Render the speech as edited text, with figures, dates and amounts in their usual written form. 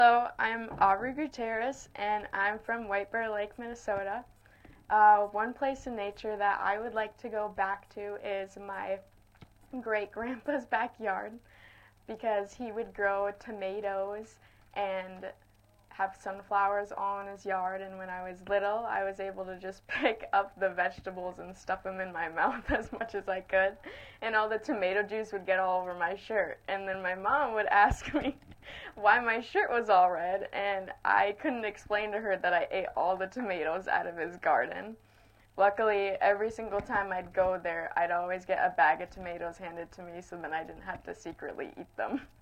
Hello, I'm Aubrey Gutierrez, and I'm from White Bear Lake, Minnesota. One place in nature that I would like to go back to is my great grandpa's backyard because he would grow tomatoes and have sunflowers all in his yard. And when I was little, I was able to just pick up the vegetables and stuff them in my mouth as much as I could. And all the tomato juice would get all over my shirt. And then my mom would ask me why my shirt was all red, and I couldn't explain to her that I ate all the tomatoes out of his garden. Luckily, every single time I'd go there, I'd always get a bag of tomatoes handed to me so then I didn't have to secretly eat them.